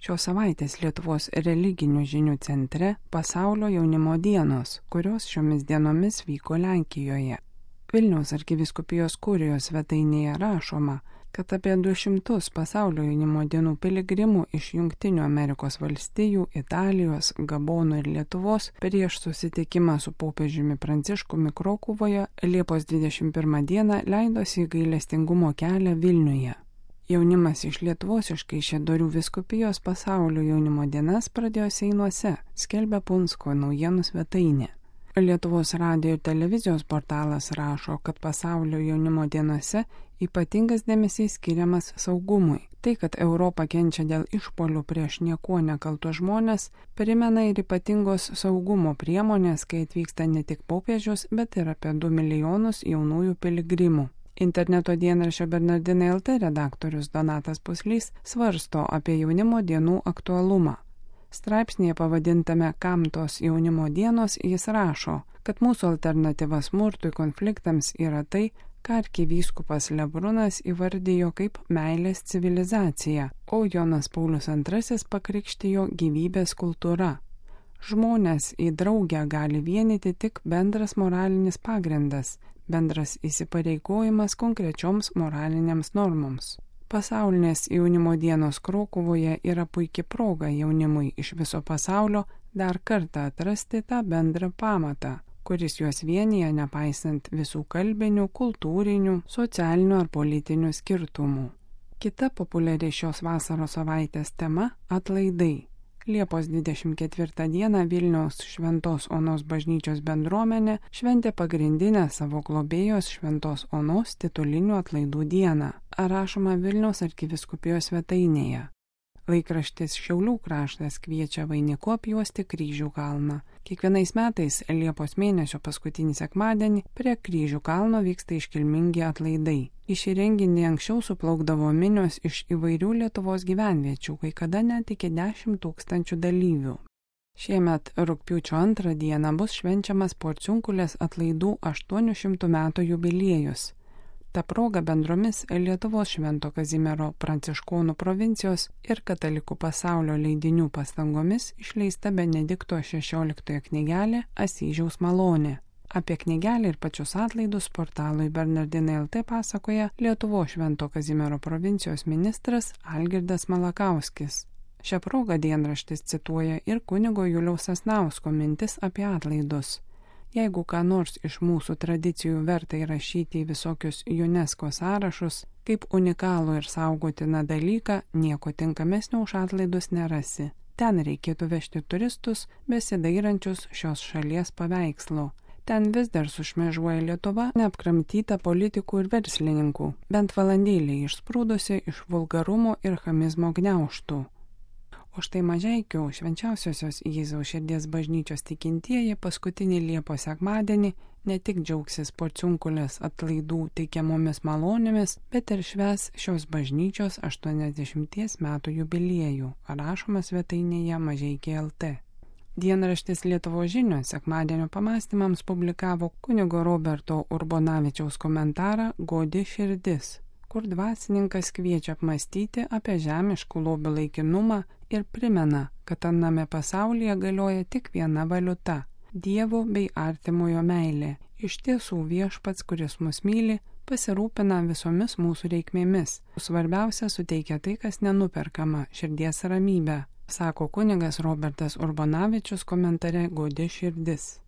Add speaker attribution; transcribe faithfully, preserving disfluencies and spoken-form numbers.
Speaker 1: Šios savaitės Lietuvos religinių žinių centre Pasaulio jaunimo dienos, kurios šiomis dienomis vyko Lenkijoje. Vilniaus arkivyskupijos kurijos svetainėje rašoma, kad apie du šimtus Pasaulio jaunimo dienų piligrimų iš Jungtinių Amerikos valstijų, Italijos, Gabono ir Lietuvos prieš susitikimą su popiežiumi Pranciškumi Krokuvoje Liepos dvidešimt pirmą dieną leidosi į gailestingumo kelią Vilniuje. Jaunimas iš Lietuvos iš Kaišiadorių vyskupijos Pasaulio jaunimo dienas pradėjo Seinuose, skelbia Punsko naujienų svetainė. Lietuvos radijo ir televizijos portalas rašo, kad Pasaulio jaunimo dienose ypatingas dėmesys skiriamas saugumui. Tai, kad Europa kenčia dėl išpuolių prieš niekuo nekaltus žmonės, primena ir ypatingos saugumo priemonės, kai atvyksta ne tik popiežius, bet ir apie du milijonus jaunųjų piligrimų. Interneto dienraščio Bernardinai L T redaktorius Donatas Puslys svarsto apie jaunimo dienų aktualumą. Straipsnėje pavadintame Kam tos jaunimo dienos jis rašo, kad mūsų alternatyva smurtui konfliktams yra tai, ką arkivyskupas Lebrunas įvardijo kaip meilės civilizacija, o Jonas Paulius antrasis pakrikštijo gyvybės kultūra. Žmonės į draugę gali vienyti tik bendras moralinis pagrindas, bendras įsipareigojimas konkrečioms moralinėms normoms. Pasaulinės jaunimo dienos Krokuvoje yra puikia proga jaunimui iš viso pasaulio dar kartą atrasti tą bendrą pamatą, kuris juos vienyje nepaisant visų kalbinių, kultūrinių, socialinių ar politinių skirtumų. Kita populiari šios vasaros savaitės tema – atlaidai. Liepos dvidešimt ketvirtą dieną Vilniaus Šventos Onos bažnyčios bendruomenė šventė pagrindinę savo globėjos Šventos Onos titulinių atlaidų dieną, rašoma Vilniaus arkivyskupijos svetainėje. Laikraštis Šiaulių kraštas kviečia vainiku apjuosti Kryžių kalną. Kiekvienais metais Liepos mėnesio paskutinį sekmadienį prie Kryžių kalno vyksta iškilmingi atlaidai. Į šį renginį anksčiau suplaukdavo minios iš įvairių Lietuvos gyvenviečių, kai kada net iki dešimt tūkstančių dalyvių. Šiemet rugpjūčio antrą dieną bus švenčiamas Porciunkulės atlaidų aštuonių šimtų metų jubiliejus. Ta proga bendromis Lietuvos Švento Kazimiero Pranciškonų provincijos ir Katalikų pasaulio leidinių pastangomis išleista Benedikto šešioliktojo knygelė Asyžiaus malonė. Apie knygelę ir pačius atlaidus portalui Bernardinai L T pasakoja Lietuvos Švento Kazimiero provincijos ministras Algirdas Malakauskis. Šią progą dienraštis cituoja ir kunigo Juliaus Sasnausko mintis apie atlaidus. Jeigu ką nors iš mūsų tradicijų verta įrašyti į visokius UNESCO sąrašus, kaip unikalų ir saugotiną dalyką, nieko tinkamesnio už atlaidus nerasi. Ten reikėtų vežti turistus, besidairančius šios šalies paveikslo. Ten vis dar sušmėžuoja Lietuva, neapkramtyta politikų ir verslininkų, bent valandėlį išsprūdusi iš vulgarumo ir chamizmo gniaužtų. O štai Mažeikių švenčiausiosios Jėzaus širdies bažnyčios tikintieji paskutinį Liepos sekmadienį ne tik džiaugsis Porciunkulės atlaidų teikiamomis malonėmis, bet ir švęs šios bažnyčios aštuoniasdešimties metų jubiliejų, rašoma svetainėje Mažeikiai L T. Dienraštis Lietuvos žinios sekmadienio pamąstymams publikavo kunigo Roberto Urbonavičiaus komentarą Godi širdis, kur dvasininkas kviečia apmąstyti apie žemiškų lobių laikinumą ir primena, kad aname pasaulyje galioja tik viena valiuta – Dievo bei artimojo meilė. Iš tiesų viešpats, kuris mus myli, pasirūpina visomis mūsų reikmėmis. Svarbiausia suteikia tai, kas nenuperkama – širdies ramybę, sako kunigas Robertas Urbonavičius komentare Godi širdis.